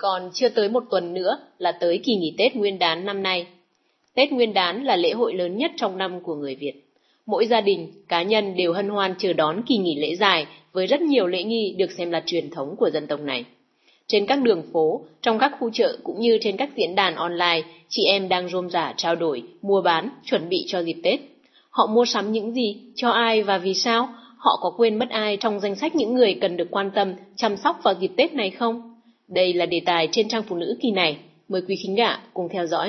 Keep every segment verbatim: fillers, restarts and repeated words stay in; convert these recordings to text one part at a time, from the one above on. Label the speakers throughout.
Speaker 1: Còn chưa tới một tuần nữa là tới kỳ nghỉ Tết Nguyên đán năm nay. Tết Nguyên đán là lễ hội lớn nhất trong năm của người Việt. Mỗi gia đình, cá nhân đều hân hoan chờ đón kỳ nghỉ lễ dài với rất nhiều lễ nghi được xem là truyền thống của dân tộc này. Trên các đường phố, trong các khu chợ cũng như trên các diễn đàn online, chị em đang rôm rả trao đổi, mua bán, chuẩn bị cho dịp Tết. Họ mua sắm những gì, cho ai và vì sao? Họ có quên mất ai trong danh sách những người cần được quan tâm, chăm sóc vào dịp Tết này không? Đây là đề tài trên trang Phụ Nữ kỳ này. Mời quý khán giả cùng theo dõi.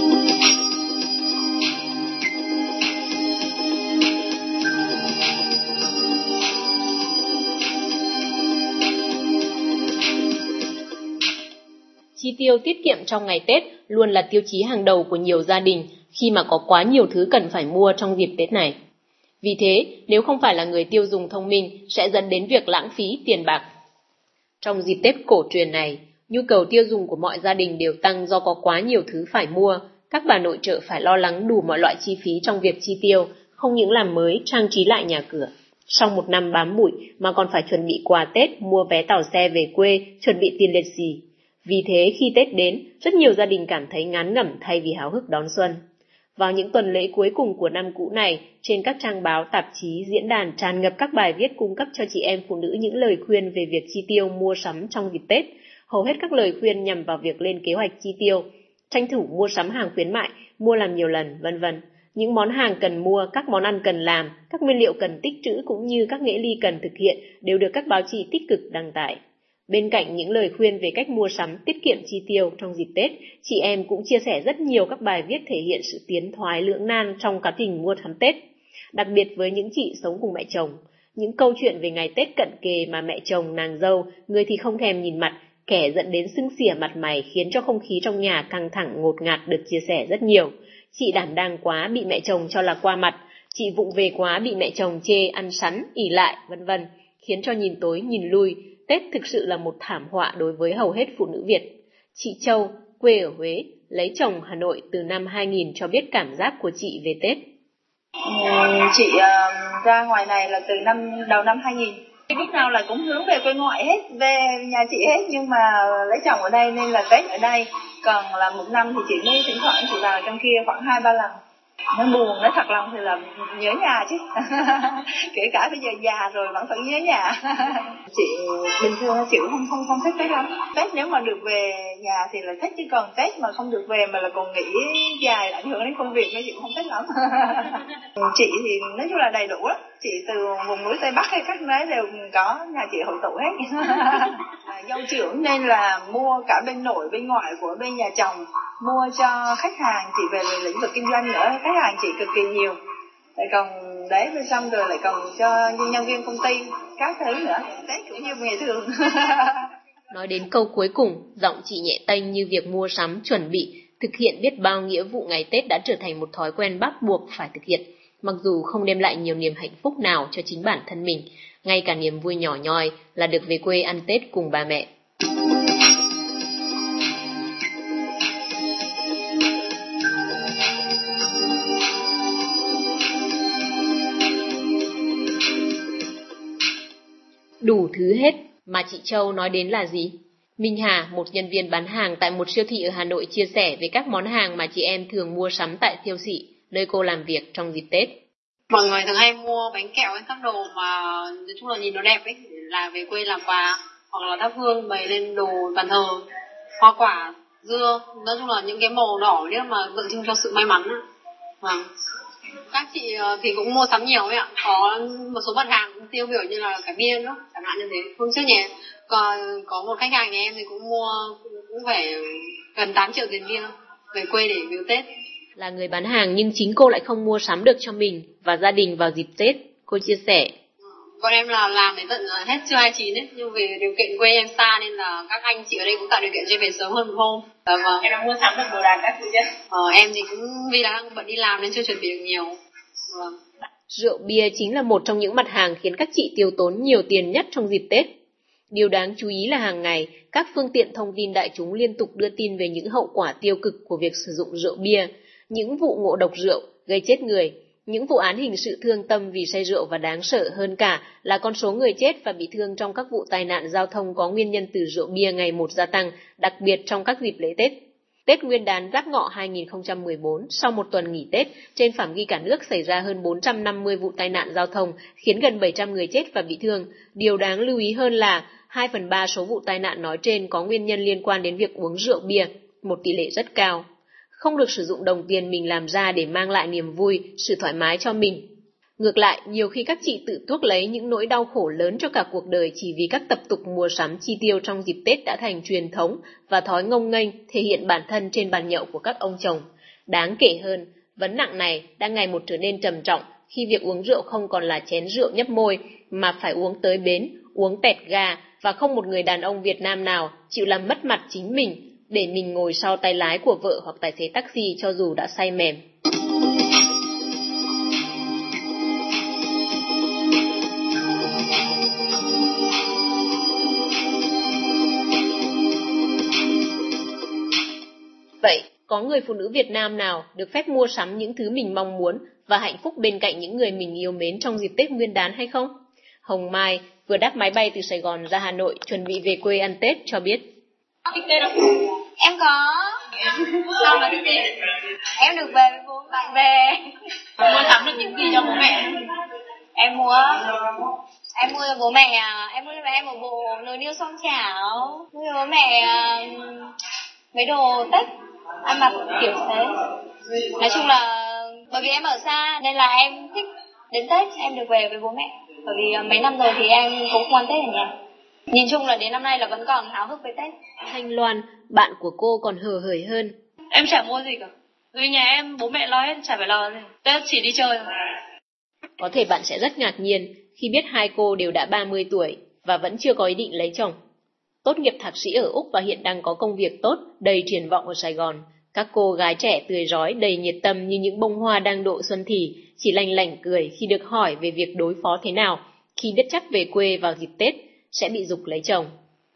Speaker 1: Chi tiêu tiết kiệm trong ngày Tết luôn là tiêu chí hàng đầu của nhiều gia đình khi mà có quá nhiều thứ cần phải mua trong dịp Tết này. Vì thế, nếu không phải là người tiêu dùng thông minh, sẽ dẫn đến việc lãng phí tiền bạc. Trong dịp Tết cổ truyền này, nhu cầu tiêu dùng của mọi gia đình đều tăng do có quá nhiều thứ phải mua. Các bà nội trợ phải lo lắng đủ mọi loại chi phí trong việc chi tiêu, không những làm mới, trang trí lại nhà cửa. Sau một năm bám bụi mà còn phải chuẩn bị quà Tết, mua vé tàu xe về quê, chuẩn bị tiền lì xì. Vì thế khi Tết đến, rất nhiều gia đình cảm thấy ngán ngẩm thay vì háo hức đón xuân. Vào những tuần lễ cuối cùng của năm cũ này, trên các trang báo, tạp chí, diễn đàn tràn ngập các bài viết cung cấp cho chị em phụ nữ những lời khuyên về việc chi tiêu mua sắm trong dịp Tết. Hầu hết các lời khuyên nhằm vào việc lên kế hoạch chi tiêu, tranh thủ mua sắm hàng khuyến mại, mua làm nhiều lần, vân vân. Những món hàng cần mua, các món ăn cần làm, các nguyên liệu cần tích trữ cũng như các nghĩa ly cần thực hiện đều được các báo chí tích cực đăng tải. Bên cạnh những lời khuyên về cách mua sắm tiết kiệm chi tiêu trong dịp Tết, chị em cũng chia sẻ rất nhiều các bài viết thể hiện sự tiến thoái lưỡng nan trong quá trình mua sắm Tết. Đặc biệt với những chị sống cùng mẹ chồng, những câu chuyện về ngày Tết cận kề mà mẹ chồng, nàng dâu, người thì không thèm nhìn mặt, kẻ dẫn đến sưng xỉa mặt mày khiến cho không khí trong nhà căng thẳng ngột ngạt được chia sẻ rất nhiều. Chị đảm đang quá bị mẹ chồng cho là qua mặt, chị vụng về quá bị mẹ chồng chê ăn sắn, ỷ lại, vân vân, khiến cho nhìn tối nhìn lui. Tết thực sự là một thảm họa đối với hầu hết phụ nữ Việt. Chị Châu, quê ở Huế, lấy chồng Hà Nội từ năm hai nghìn cho biết cảm giác của chị về Tết.
Speaker 2: Ừ, chị uh, ra ngoài này là từ năm đầu năm hai nghìn. Lúc nào là cũng hướng về quê ngoại hết, về nhà chị hết, nhưng mà lấy chồng ở đây nên là Tết ở đây. Còn là một năm thì chị mới thỉnh thoảng chị vào trong kia khoảng hai ba lần. Nó buồn, nó thật lòng thì là nhớ nhà chứ. Kể cả bây giờ già rồi vẫn phải nhớ nhà. Chị bình thường chị cũng không không không thích Tết lắm. Tết nếu mà được về nhà thì là thích, chứ còn Tết mà không được về mà là còn nghỉ dài ảnh hưởng đến công việc nên chị cũng không thích lắm. Chị thì nói chung là đầy đủ lắm. Chị từ vùng núi Tây Bắc hay các nơi đều có, nhà chị hội tụ hết. Dâu trưởng nên là mua cả bên nội bên ngoại của bên nhà chồng, mua cho khách hàng. Chị về lĩnh vực kinh doanh nữa, khách hàng chị cực kỳ nhiều. Lại còn đấy rồi xong rồi lại còn cho nhân viên công ty các thứ nữa. Tết cũng như ngày thường.
Speaker 1: Nói đến câu cuối cùng, giọng chị nhẹ tênh như việc mua sắm, chuẩn bị, thực hiện biết bao nghĩa vụ ngày Tết đã trở thành một thói quen bắt buộc phải thực hiện. Mặc dù không đem lại nhiều niềm hạnh phúc nào cho chính bản thân mình, ngay cả niềm vui nhỏ nhoi là được về quê ăn Tết cùng ba mẹ. Đủ thứ hết mà chị Châu nói đến là gì? Minh Hà, một nhân viên bán hàng tại một siêu thị ở Hà Nội chia sẻ về các món hàng mà chị em thường mua sắm tại siêu thị, nơi cô làm việc trong dịp Tết.
Speaker 3: Mọi người thường hay mua bánh kẹo hay các đồ mà nói chung là nhìn nó đẹp ấy, là về quê làm quà, hoặc là thắp hương bày lên đồ bàn thờ, hoa quả, dưa, nói chung là những cái màu đỏ nhưng mà tượng trưng cho sự may mắn. Vâng. Các chị thì cũng mua sắm nhiều ấy ạ, có một số mặt hàng cũng tiêu biểu như là cả bia nữa, chẳng hạn như thế. Hôm trước nhỉ, còn có một khách hàng nhà em thì cũng mua cũng phải gần tám triệu tiền bia về quê để biếu Tết.
Speaker 1: Là người bán hàng nhưng chính cô lại không mua sắm được cho mình và gia đình vào dịp Tết, cô chia sẻ.
Speaker 3: Bọn em là làm đến tận hết trưa hai mươi chín ấy, nhưng vì điều kiện quê em xa nên là các anh chị ở đây cũng tạo điều kiện cho em về sớm hơn một hôm. Dạ vâng.
Speaker 2: Em đã mua sắm được đồ đạc các thứ chưa?
Speaker 3: Ờ, em thì cũng vì là đang bận đi làm nên chưa chuẩn bị được nhiều. Vâng.
Speaker 1: Rượu bia chính là một trong những mặt hàng khiến các chị tiêu tốn nhiều tiền nhất trong dịp Tết. Điều đáng chú ý là hàng ngày, các phương tiện thông tin đại chúng liên tục đưa tin về những hậu quả tiêu cực của việc sử dụng rượu bia, những vụ ngộ độc rượu gây chết người, Những vụ án hình sự thương tâm vì say rượu và đáng sợ hơn cả là con số người chết và bị thương trong các vụ tai nạn giao thông có nguyên nhân từ rượu bia ngày một gia tăng, đặc biệt trong các dịp lễ Tết. Tết Nguyên đán Giáp Ngọ hai nghìn không trăm mười bốn, sau một tuần nghỉ Tết, trên phạm vi cả nước xảy ra hơn bốn trăm năm mươi vụ tai nạn giao thông, khiến gần bảy trăm người chết và bị thương. Điều đáng lưu ý hơn là hai phần ba số vụ tai nạn nói trên có nguyên nhân liên quan đến việc uống rượu bia, một tỷ lệ rất cao. Không được sử dụng đồng tiền mình làm ra để mang lại niềm vui, sự thoải mái cho mình. Ngược lại, nhiều khi các chị tự tuốc lấy những nỗi đau khổ lớn cho cả cuộc đời chỉ vì các tập tục mua sắm chi tiêu trong dịp Tết đã thành truyền thống và thói ngông nghênh thể hiện bản thân trên bàn nhậu của các ông chồng. Đáng kể hơn, vấn nạn này đang ngày một trở nên trầm trọng khi việc uống rượu không còn là chén rượu nhấp môi mà phải uống tới bến, uống tẹt ga và không một người đàn ông Việt Nam nào chịu làm mất mặt chính mình để mình ngồi sau tay lái của vợ hoặc tài xế taxi cho dù đã say mềm. Vậy, có người phụ nữ Việt Nam nào được phép mua sắm những thứ mình mong muốn và hạnh phúc bên cạnh những người mình yêu mến trong dịp Tết Nguyên đán hay không? Hồng Mai vừa đáp máy bay từ Sài Gòn ra Hà Nội chuẩn bị về quê ăn Tết cho biết.
Speaker 4: Thích Tết không? Em có. Sao mà thích Tết? Em được về với bố bạn bè.
Speaker 3: Mua sắm được những gì cho bố mẹ?
Speaker 4: Em mua Em mua cho bố mẹ Em mua cho mẹ em một bộ nồi niêu xoong chảo. Mua cho bố mẹ mấy đồ Tết ăn mặc kiểu thế. Nói chung là bởi vì em ở xa nên là em thích đến Tết em được về với bố mẹ. Bởi vì mấy năm rồi thì em cũng không ăn Tết ở nhà. Nhìn chung là đến năm nay là vẫn còn háo hức với Tết.
Speaker 1: Thanh Loan, bạn của cô còn hờ hởi hơn.
Speaker 3: Em chả mua gì cả. Vì nhà em bố mẹ lo hết, chả phải lo gì. Tết chỉ đi chơi thôi.
Speaker 1: Có thể bạn sẽ rất ngạc nhiên khi biết hai cô đều đã ba mươi tuổi và vẫn chưa có ý định lấy chồng. Tốt nghiệp thạc sĩ ở Úc và hiện đang có công việc tốt, đầy triển vọng ở Sài Gòn. Các cô gái trẻ tươi rói, đầy nhiệt tâm như những bông hoa đang độ xuân thì, chỉ lanh lảnh cười khi được hỏi về việc đối phó thế nào khi biết chắc về quê vào dịp Tết sẽ bị giục lấy chồng.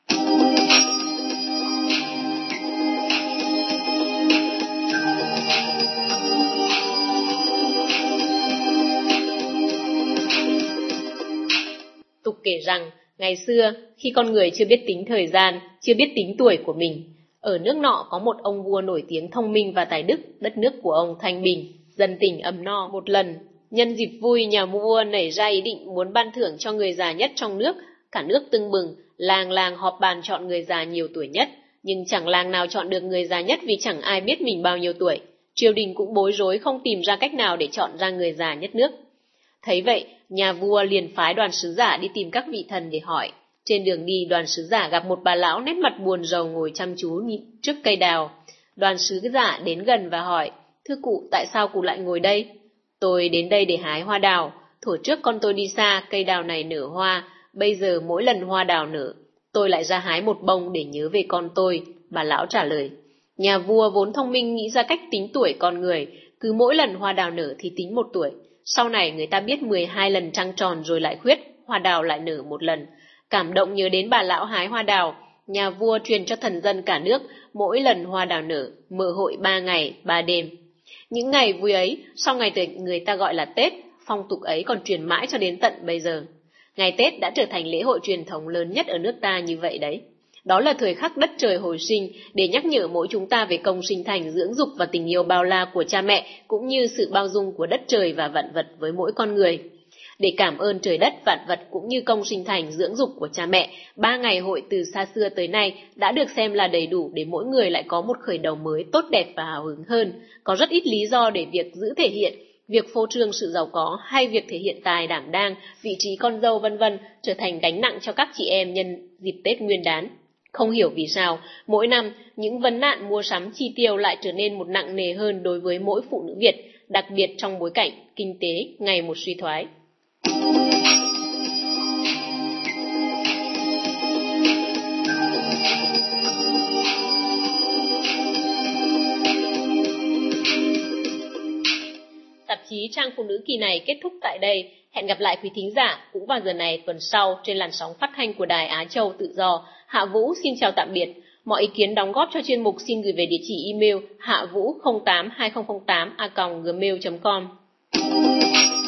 Speaker 1: Tục kể rằng, ngày xưa, khi con người chưa biết tính thời gian, chưa biết tính tuổi của mình, ở nước nọ có một ông vua nổi tiếng thông minh và tài đức, đất nước của ông thanh bình, dân tình ấm no. Một lần, nhân dịp vui, nhà vua nảy ra ý định muốn ban thưởng cho người già nhất trong nước. Cả nước tưng bừng, làng làng họp bàn chọn người già nhiều tuổi nhất, nhưng chẳng làng nào chọn được người già nhất vì chẳng ai biết mình bao nhiêu tuổi. Triều đình cũng bối rối không tìm ra cách nào để chọn ra người già nhất nước. Thấy vậy, nhà vua liền phái đoàn sứ giả đi tìm các vị thần để hỏi. Trên đường đi, đoàn sứ giả gặp một bà lão nét mặt buồn rầu ngồi chăm chú trước cây đào. Đoàn sứ giả đến gần và hỏi, thưa cụ, tại sao cụ lại ngồi đây? Tôi đến đây để hái hoa đào. Thuở trước con tôi đi xa, cây đào này nở hoa. Bây giờ mỗi lần hoa đào nở, tôi lại ra hái một bông để nhớ về con tôi, bà lão trả lời. Nhà vua vốn thông minh nghĩ ra cách tính tuổi con người, cứ mỗi lần hoa đào nở thì tính một tuổi. Sau này người ta biết mười hai lần trăng tròn rồi lại khuyết, hoa đào lại nở một lần. Cảm động nhớ đến bà lão hái hoa đào, nhà vua truyền cho thần dân cả nước, mỗi lần hoa đào nở, mở hội ba ngày, ba đêm. Những ngày vui ấy, sau ngày người ta gọi là Tết, phong tục ấy còn truyền mãi cho đến tận bây giờ. Ngày Tết đã trở thành lễ hội truyền thống lớn nhất ở nước ta như vậy đấy. Đó là thời khắc đất trời hồi sinh để nhắc nhở mỗi chúng ta về công sinh thành, dưỡng dục và tình yêu bao la của cha mẹ, cũng như sự bao dung của đất trời và vạn vật với mỗi con người. Để cảm ơn trời đất, vạn vật cũng như công sinh thành, dưỡng dục của cha mẹ, ba ngày hội từ xa xưa tới nay đã được xem là đầy đủ để mỗi người lại có một khởi đầu mới tốt đẹp và hào hứng hơn. Có rất ít lý do để việc giữ thể hiện, việc phô trương sự giàu có hay việc thể hiện tài đảm đang, vị trí con dâu vân vân trở thành gánh nặng cho các chị em nhân dịp Tết Nguyên đán. Không hiểu vì sao, mỗi năm, những vấn nạn mua sắm chi tiêu lại trở nên một nặng nề hơn đối với mỗi phụ nữ Việt, đặc biệt trong bối cảnh kinh tế ngày một suy thoái. Tạp chí Trang Phụ Nữ kỳ này kết thúc tại đây. Hẹn gặp lại quý thính giả cũng vào giờ này tuần sau trên làn sóng phát thanh của Đài Á Châu Tự Do. Hạ Vũ xin chào tạm biệt. Mọi ý kiến đóng góp cho chuyên mục xin gửi về địa chỉ email hạ vũ không tám hai không không tám a còng gmail chấm com. Thank you.